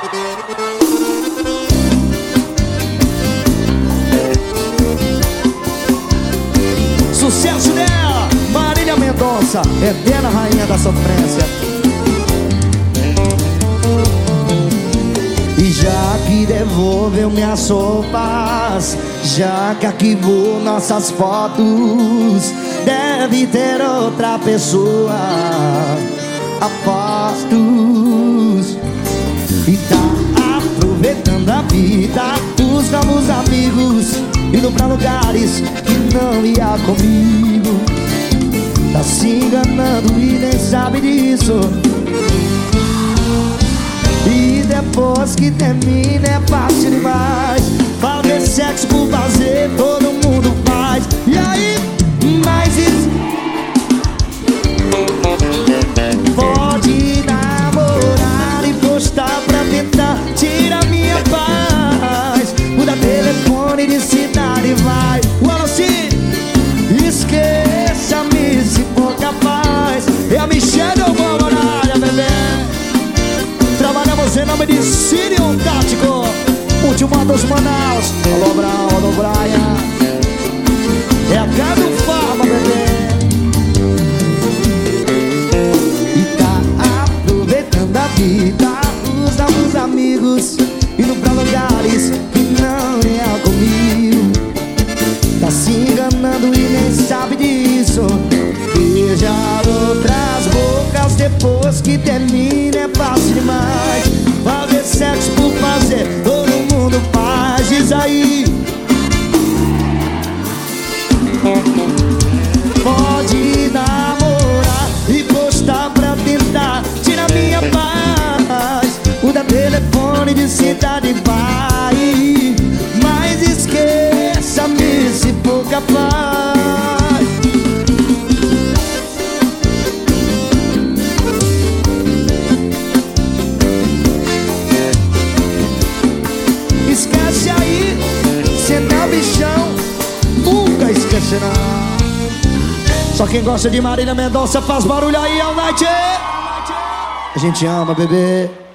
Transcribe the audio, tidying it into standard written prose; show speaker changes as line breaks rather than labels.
Sucesso dela, Marília Mendonça, eterna rainha da sofrência. E já que devolveu minhas roupas, já que arquivou nossas fotos, deve ter outra pessoa, apostos. E tá aproveitando a vida, os novos amigos, indo pra lugares que não ia comigo. Tá se enganando e nem sabe disso. E depois que termina é fácil demais. Fazer sexo por fazer, todo mundo faz. E aí, mas isso pode namorar e postar pra tentar tirar minha paz. Muda telefone de cidade, vai. Wallace, esqueça-me se for capaz. É a Michelle Obama na área, bebê. Trabalhamos em nome de Sirion Tático, Multimados Manaus. Alô, Brown, alô, Brian. É a Cado Farma, bebê. E tá aproveitando a vida, os novos amigos, indo pra lugares que não é comigo. Tá se enganando e nem sabe disso. Beijar outras bocas depois que termina é fácil demais. Fazer sexo por fazer, todo mundo faz. Diz aí. Pode namorar e postar pra tentar tirar minha paz. Muda telefone de cidade, vai. Mas esqueça-me se for capaz. Esquece aí, cê tá bichão, nunca esquecerá. Só quem gosta de Marília Mendonça faz barulho aí, all night. A gente ama, bebê.